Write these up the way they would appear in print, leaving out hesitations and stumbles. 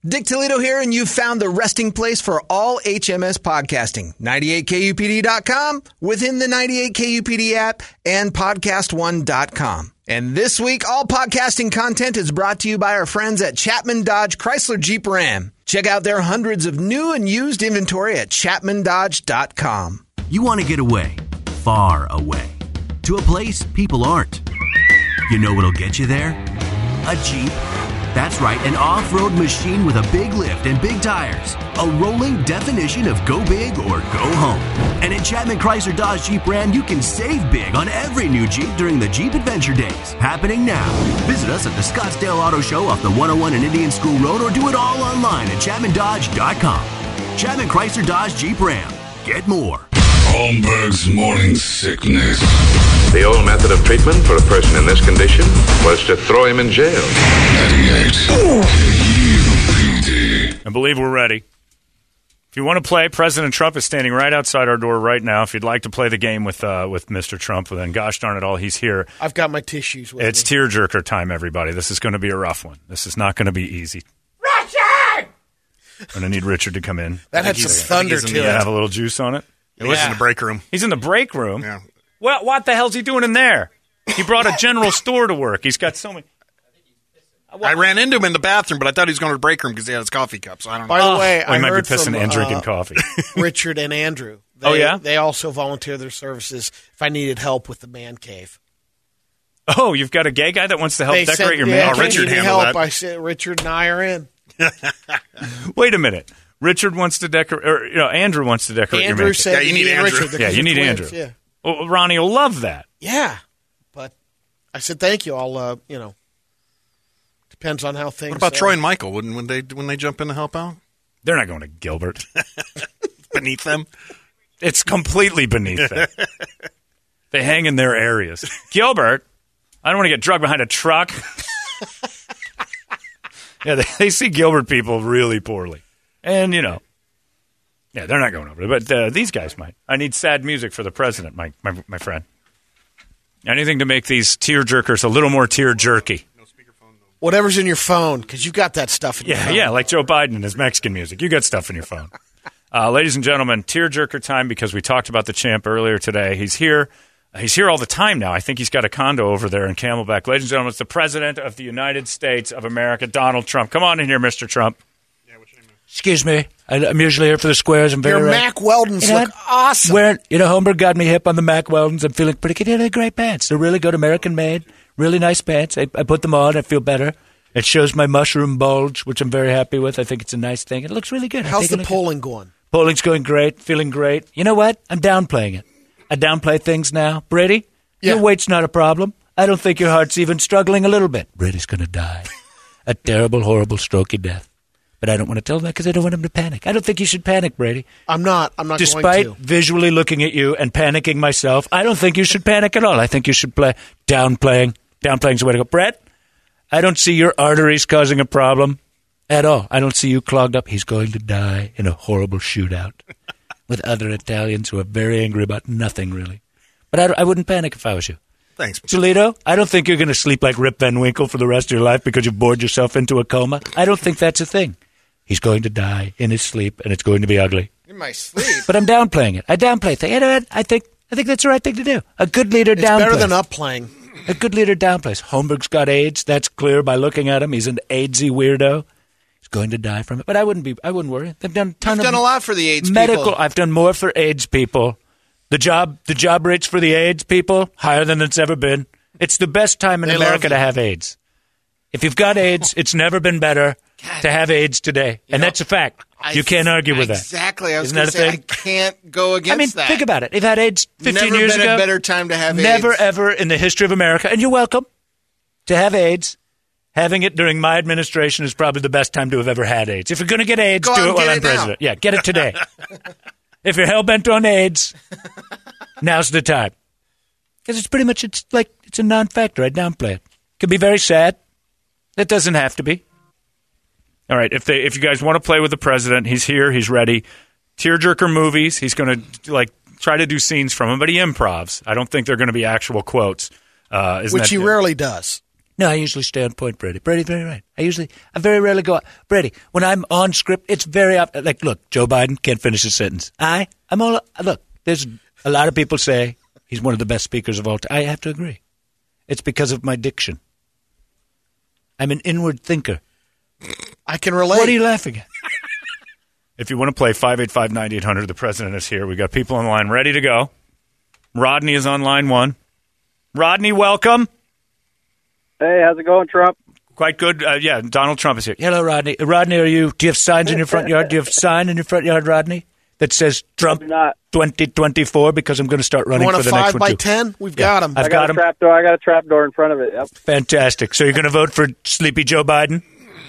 Dick Toledo here, and you've found the resting place for all HMS podcasting. 98kupd.com, within the 98kupd app, and podcast1.com. And this week, all podcasting content is brought to you by our friends at Chapman Dodge Chrysler Jeep Ram. Check out their hundreds of new and used inventory at chapmandodge.com. You want to get away, far away, to a place people aren't. You know what'll get you there? A Jeep. That's right, an off-road machine with a big lift and big tires. A rolling definition of go big or go home. And at Chapman Chrysler Dodge Jeep Ram, you can save big on every new Jeep during the Jeep Adventure Days. Happening now. Visit us at the Scottsdale Auto Show off the 101 and Indian School Road, or do it all online at ChapmanDodge.com. Chapman Chrysler Dodge Jeep Ram. Get more. Holmberg's Morning Sickness. The old method of treatment for a person in this condition was to throw him in jail. 98 KUPD. I believe we're ready. If you want to play, President Trump is standing right outside our door right now. If you'd like to play the game with Mr. Trump, then gosh darn it all, he's here. I've got my tissues with It's me. tearjerker time, everybody. This is going to be a rough one. This is not going to be easy. Richard! I'm going to need Richard to come in. That had some thunder to it. Have a little juice on it. He was in the break room. He's in the break room? Yeah. Well, what the hell's he doing in there? He brought a general store to work. He's got so many. I ran into him in the bathroom, but I thought he was going to the break room because he had his coffee cup, so I don't know. By the way, I he might be heard pissing from, and drinking coffee. Richard and Andrew. They also volunteer their services if I needed help with the man cave. Oh, you've got a gay guy that wants to help They decorate said, your yeah, man if cave? you Richard need handled help. that. I said, Richard and I are in. Wait a minute. Richard wants to decorate, or Andrew wants to decorate your Andrew man cave. said, Yeah, you need Andrew. Richard, Yeah, because you you're need twins, Andrew. Yeah. Well, Ronnie will love that. Yeah, but I said thank you. I'll, depends on how things. What about Troy and Michael? When they jump in to help out? They're not going to Gilbert. Beneath them? It's completely beneath them. They hang in their areas. Gilbert, I don't want to get drugged behind a truck. Yeah, they see Gilbert people really poorly. And, yeah, they're not going over there. But these guys might. I need sad music for the president, my friend. Anything to make these tear-jerkers a little more tear-jerky. Whatever's in your phone, because you've got that stuff in your phone. Yeah, like Joe Biden and his Mexican music. You got stuff in your phone. Ladies and gentlemen, tear-jerker time, because we talked about the champ earlier today. He's here. He's here all the time now. I think he's got a condo over there in Camelback. Ladies and gentlemen, it's the President of the United States of America, Donald Trump. Come on in here, Mr. Trump. Excuse me. I'm usually here for the squares. I'm very Your Mac Weldons look awesome. Holmberg got me hip on the Mac Weldons. I'm feeling pretty good. They're great pants. They're really good, American-made, really nice pants. I put them on. I feel better. It shows my mushroom bulge, which I'm very happy with. I think it's a nice thing. It looks really good. How's the polling going? Polling's going great. Feeling great. You know what? I'm downplaying it. I downplay things now. Brady, your weight's not a problem. I don't think your heart's even struggling a little bit. Brady's going to die. A terrible, horrible, strokey death. But I don't want to tell him that because I don't want him to panic. I don't think you should panic, Brady. I'm not going to. Despite visually looking at you and panicking myself, I don't think you should panic at all. I think you should play downplaying. Downplaying's the way to go. Brett, I don't see your arteries causing a problem at all. I don't see you clogged up. He's going to die in a horrible shootout with other Italians who are very angry about nothing, really. But I wouldn't panic if I was you. Thanks. Toledo, I don't think you're going to sleep like Rip Van Winkle for the rest of your life because you've bored yourself into a coma. I don't think that's a thing. He's going to die in his sleep, and it's going to be ugly. In my sleep? But I'm downplaying it. I downplay things. You know what? I think that's the right thing to do. A good leader downplays. It's better than upplaying. A good leader downplays. Holmberg's got AIDS. That's clear by looking at him. He's an AIDSy weirdo. He's going to die from it. But I wouldn't worry. They've done You've done a lot for the AIDS medical. people. I've done more for AIDS people. The job rates for the AIDS people higher than it's ever been. It's the best time in America to have AIDS. If you've got AIDS, it's never been better to have AIDS today. And that's a fact. You can't argue with that. Exactly. I was Isn't going that to a say, thing? I can't go against that. Think about it. You've had AIDS 15 years ago. Never been a better time to have AIDS. Never, ever in the history of America. And you're welcome to have AIDS. Having it during my administration is probably the best time to have ever had AIDS. If you're going to get AIDS, do it while I'm president. Yeah, get it today. If you're hell-bent on AIDS, now's the time. Because it's pretty much, it's a non-factor. I downplay it. Can be very sad. It doesn't have to be. All right, if you guys want to play with the president, he's here, he's ready. Tearjerker movies, he's going to try to do scenes from them, but he improvs. I don't think they're going to be actual quotes. Which he rarely does. No, I usually stay on point, Brady. Brady's very right. I very rarely go out. Brady, when I'm on script, it's very like, look, Joe Biden can't finish his sentence. Look, there's a lot of people say he's one of the best speakers of all time. I have to agree. It's because of my diction. I'm an inward thinker. I can relate. What are you laughing at? If you want to play 585-9800, the president is here. We got people on the line ready to go. Rodney is on line 1. Rodney, welcome. Hey, how's it going, Trump? Quite good. Yeah, Donald Trump is here. Hello, Rodney. Rodney, do you have signs in your front yard? Do you have a sign in your front yard, Rodney, that says Trump 2024? Because I'm going to start running for the next one, too. 5 by too. 10? We've got him. I got him. I got a trap door in front of it. Yep. Fantastic. So you're going to vote for Sleepy Joe Biden?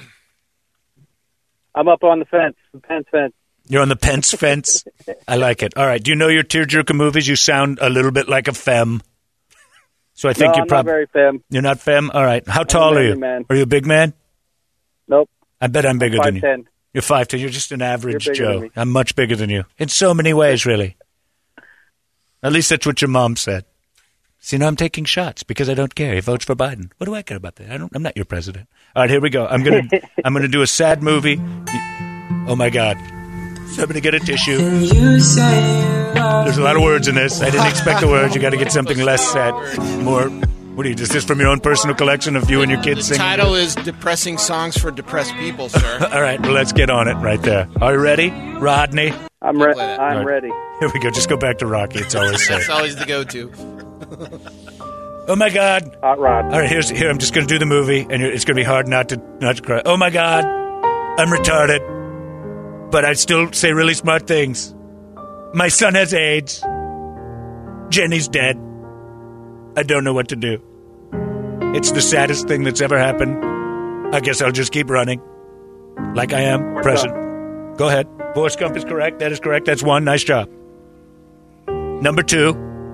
I'm up on the fence, the Pence fence. You're on the Pence fence? I like it. All right. Do you know your tearjerker movies? You sound a little bit like a femme. So I think you're probably not very femme. You're not femme? All right. How tall are you? Man. Are you a big man? Nope. I bet I'm bigger than you. 5'10". You're 5'10". You're just an average You're bigger Joe. than me. I'm much bigger than you. In so many ways, really. At least that's what your mom said. See, now I'm taking shots because I don't care. He votes for Biden. What do I care about that? I'm not your president. All right, here we go. I'm gonna do a sad movie. Oh my God. Somebody get a tissue. There's a lot of words in this. I didn't expect the words. You got to get something less sad, more. What are you? Is this from your own personal collection of you and your kids singing? The title is "Depressing Songs for Depressed People," sir. All right, well, let's get on it right there. Are you ready, Rodney? I'm ready. I'm ready. Here we go. Just go back to Rocky. It's always safe. That's always the go-to. Oh my God! Hot rod. All right, here. I'm just going to do the movie, and it's going to be hard not to cry. Oh my God! I'm retarded, but I still say really smart things. My son has AIDS. Jenny's dead. I don't know what to do. It's the saddest thing that's ever happened. I guess I'll just keep running, like I am president. Go ahead. Forrest Gump is correct. That is correct. That's 1. Nice job. Number 2.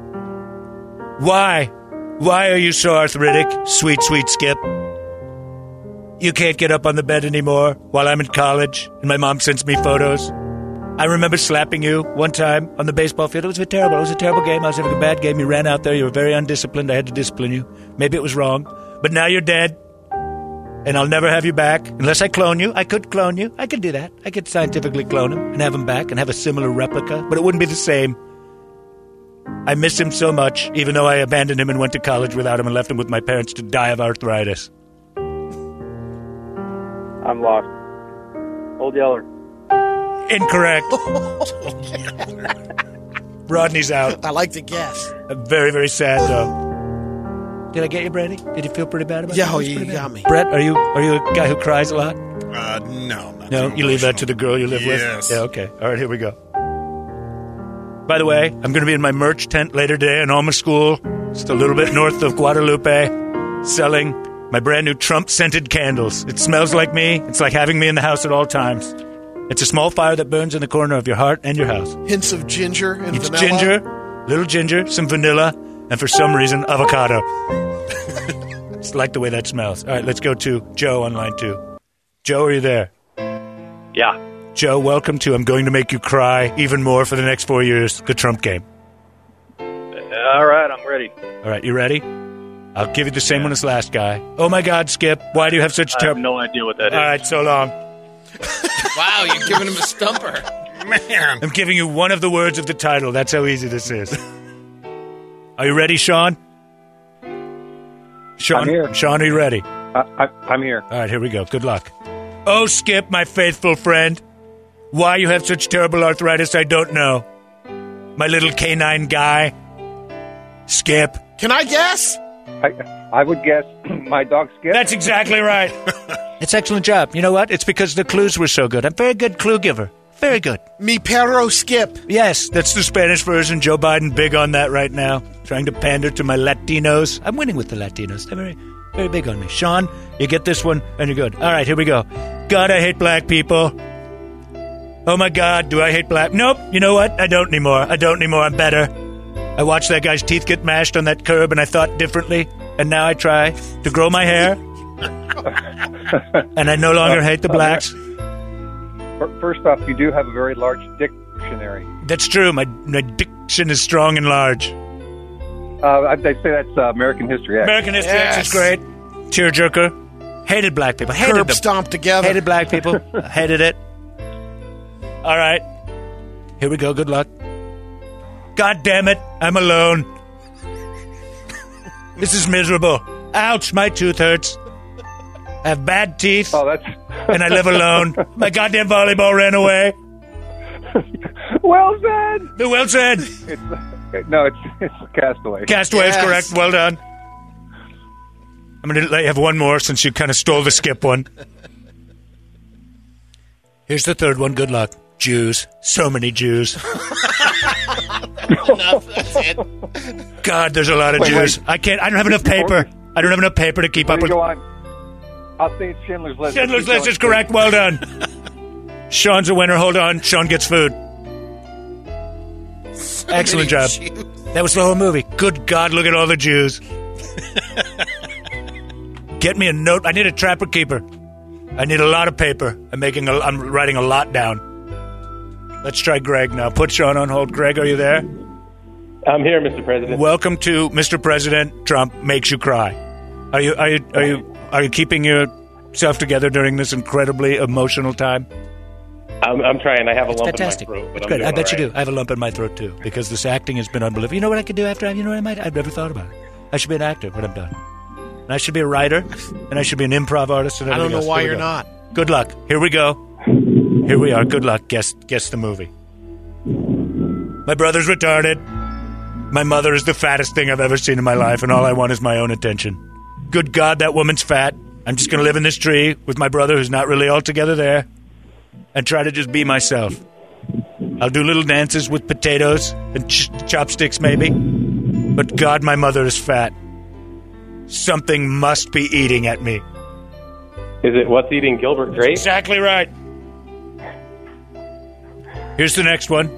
Why? Why are you so arthritic, sweet, sweet Skip? You can't get up on the bed anymore while I'm in college, and my mom sends me photos. I remember slapping you one time on the baseball field. It was terrible. It was a terrible game. I was having a bad game. You ran out there. You were very undisciplined. I had to discipline you. Maybe it was wrong. But now you're dead, and I'll never have you back unless I clone you. I could clone you. I could do that. I could scientifically clone him and have him back and have a similar replica, but it wouldn't be the same. I miss him so much, even though I abandoned him and went to college without him and left him with my parents to die of arthritis. I'm lost. Old Yeller. Incorrect. Rodney's out. I like to guess. Very, very sad, though. Did I get you, Brady? Did you feel pretty bad about it? Yeah, you got me. Brett, are you a guy who cries a lot? No. No, you leave that to the girl you live with? Yes. Yeah, okay. All right, here we go. By the way, I'm going to be in my merch tent later today in Alma School, just a little bit north of Guadalupe, selling my brand new Trump-scented candles. It smells like me. It's like having me in the house at all times. It's a small fire that burns in the corner of your heart and your house. Hints of ginger and it's vanilla. Ginger, little ginger, some vanilla, and for some reason, avocado. Just like the way that smells. All right, let's go to Joe on line 2. Joe, are you there? Yeah. Joe, welcome to I'm Going to Make You Cry Even More for the Next 4 Years, the Trump game. All right, I'm ready. All right, you ready? I'll give you the same one as last guy. Oh, my God, Skip. Why do you have such terrible... I have no idea what that is. All right, so long. Wow, you're giving him a stumper. Man. I'm giving you one of the words of the title. That's how easy this is. Are you ready, Sean? Sean, I'm here. Sean, are you ready? I'm here. All right, here we go. Good luck. Oh, Skip, my faithful friend. Why you have such terrible arthritis, I don't know. My little canine guy. Skip. Can I guess? I would guess my dog Skip. That's exactly right. It's excellent job. You know what? It's because the clues were so good. I'm a very good clue giver. Very good. Mi perro Skip. Yes, that's the Spanish version. Joe Biden big on that right now. Trying to pander to my Latinos. I'm winning with the Latinos. They're very, very big on me. Sean, you get this one and you're good. All right, here we go. God, I hate black people. Oh my God, do I hate black? Nope. You know what? I don't anymore. I'm better. I watched that guy's teeth get mashed on that curb and I thought differently. And now I try to grow my hair. And I no longer hate the blacks. First off, you do have a very large dictionary. That's true. My diction is strong and large. They say that's American History X. American History X is great. Tearjerker. Hated black people. Hated Curb them. stomped together. Hated black people. Hated it. All right. Here we go. Good luck. God damn it. I'm alone. This is miserable. Ouch, my tooth hurts. I have bad teeth. Oh, that's... and I live alone. My goddamn volleyball ran away. Well said. Well said. It's Castaway. Castaway is correct. Well done. I'm going to let you have one more since you kind of stole the skip one. Here's the third one. Good luck. Jews. So many Jews. Enough. That's it. God, there's a lot of Jews. Wait. I don't have enough paper. I don't have enough paper to keep up with. Go on. I'll say it's Schindler's List. Schindler's List is correct. Well done. Sean's a winner. Hold on. Sean gets food. Excellent job. That was the whole movie. Good God, look at all the Jews. Get me a note. I need a trapper keeper. I need a lot of paper. I'm writing a lot down. Let's try Greg now. Put Sean on hold. Greg, are you there? I'm here, Mr. President. Welcome to Mr. President. Trump makes you cry. Are you keeping yourself together during this incredibly emotional time? I'm trying. I have a lump fantastic. in my throat. That's good. I bet you do. I have a lump in my throat too because this acting has been unbelievable. You know what I could do after? You know what I might? I've never thought about it. I should be an actor when I'm done. And I should be a writer, and I should be an improv artist. And I don't know else. why you're not. Good luck. Here we go. Here we are. Good luck. Guess the movie. My brother's retarded. My mother is the fattest thing I've ever seen in my life, and all I want is my own attention. Good God, that woman's fat. I'm just going to live in this tree with my brother who's not really altogether there and try to just be myself. I'll do little dances with potatoes and chopsticks maybe. But God, my mother is fat. Something must be eating at me. Is it What's Eating Gilbert Grape? Exactly right. Here's the next one.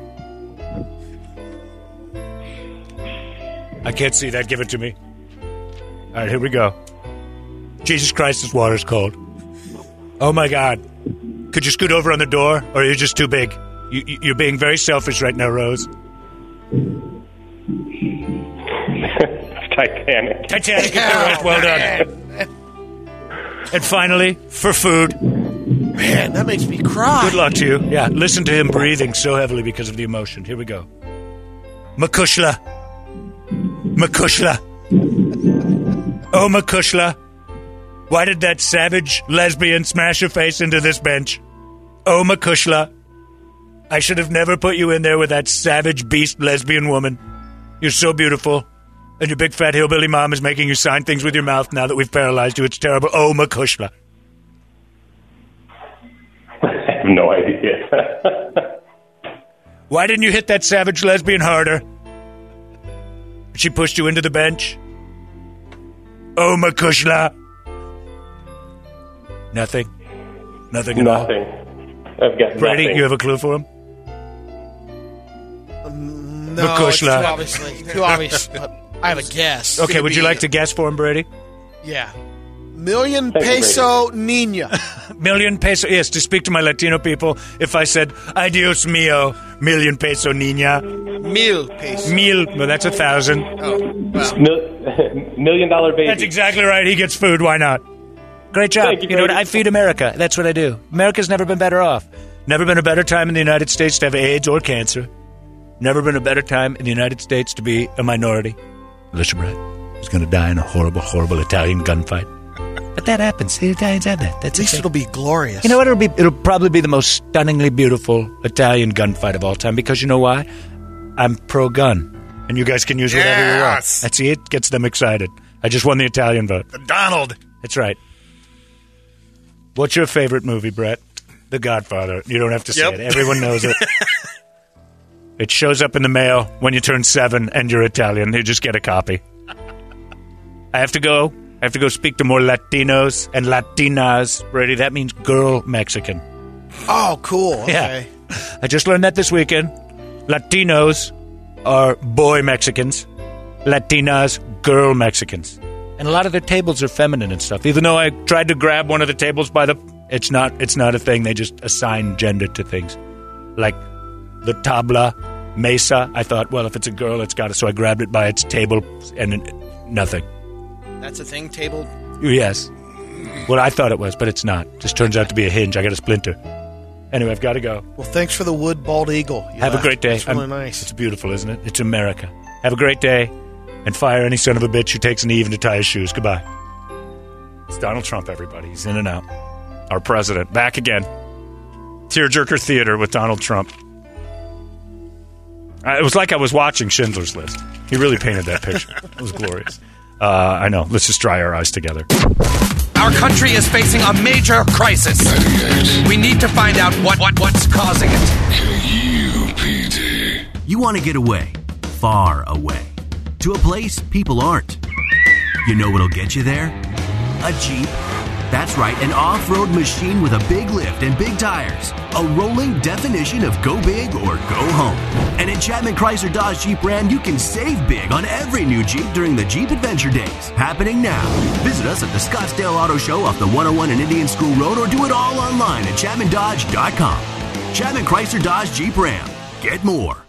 I can't see that. Give it to me. All right, here we go. Jesus Christ, this water's cold. Oh, my God. Could you scoot over on the door, or are you just too big? You're being very selfish right now, Rose. Titanic. Titanic, correct. Well done. And finally, for food. Man, that makes me cry. Good luck to you. Yeah, listen to him breathing so heavily because of the emotion. Here we go. Makushla. Makushla. Oh, Makushla. Why did that savage lesbian smash her face into this bench? Oh, Makushla. I should have never put you in there with that savage beast lesbian woman. You're so beautiful. And your big fat hillbilly mom is making you sign things with your mouth now that we've paralyzed you. It's terrible. Oh, Makushla. I have no idea. Why didn't you hit that savage lesbian harder? She pushed you into the bench. Oh, Makushla. Nothing. Nothing at all. Nothing. I've got Brady, nothing. you have a clue for him? No, Makushla. it's too obvious. But I have a guess. Okay, would you like to guess for him, Brady? Yeah. Million peso Nina. Million peso. Yes, to speak to my Latino people, if I said, adios mio, million peso Nina. Mil peso. Mil. Well, that's 1,000. Oh, well. $1 million baby. That's exactly right. He gets food. Why not? Great job. Thank you, You know what? Brady. I feed America. That's what I do. America's never been better off. Never been a better time in the United States to have AIDS or cancer. Never been a better time in the United States to be a minority. Alicia Brett is going to die in a horrible, horrible Italian gunfight. But that happens. The Italians have that. That's At least it'll be glorious. You know what? It'll probably be the most stunningly beautiful Italian gunfight of all time because you know why? I'm pro-gun. And you guys can use whatever you want. That's it. Gets them excited. I just won the Italian vote. Donald. That's right. What's your favorite movie, Brett? The Godfather. You don't have to say it. Everyone knows it. It shows up in the mail when you turn 7 and you're Italian. You just get a copy. I have to go speak to more Latinos and Latinas. Brady, that means girl Mexican. Oh, cool. Okay. Yeah. I just learned that this weekend. Latinos are boy Mexicans. Latinas, girl Mexicans. And a lot of their tables are feminine and stuff. Even though I tried to grab one of the tables by the... It's not a thing. They just assign gender to things. Like the tabla, mesa. I thought, well, if it's a girl, it's got it. So I grabbed it by its table and nothing. That's a thing, table? Yes. Well, I thought it was, but it's not. Just turns out to be a hinge. I got a splinter. Anyway, I've got to go. Well, thanks for the wood bald eagle. Have a great day. It's really nice. It's beautiful, isn't it? It's America. Have a great day, and fire any son of a bitch who takes an even to tie his shoes. Goodbye. It's Donald Trump, everybody. He's in and out. Our president. Back again. Tearjerker Theater with Donald Trump. It was like I was watching Schindler's List. He really painted that picture. It was glorious. I know. Let's just dry our eyes together. Our country is facing a major crisis. We need to find out what's causing it. KUPD. You want to get away, far away, to a place people aren't. You know what'll get you there? A Jeep. That's right, an off-road machine with a big lift and big tires. A rolling definition of go big or go home. And at Chapman Chrysler Dodge Jeep Ram, you can save big on every new Jeep during the Jeep Adventure Days. Happening now. Visit us at the Scottsdale Auto Show off the 101 and Indian School Road, or do it all online at ChapmanDodge.com. Chapman Chrysler Dodge Jeep Ram. Get more.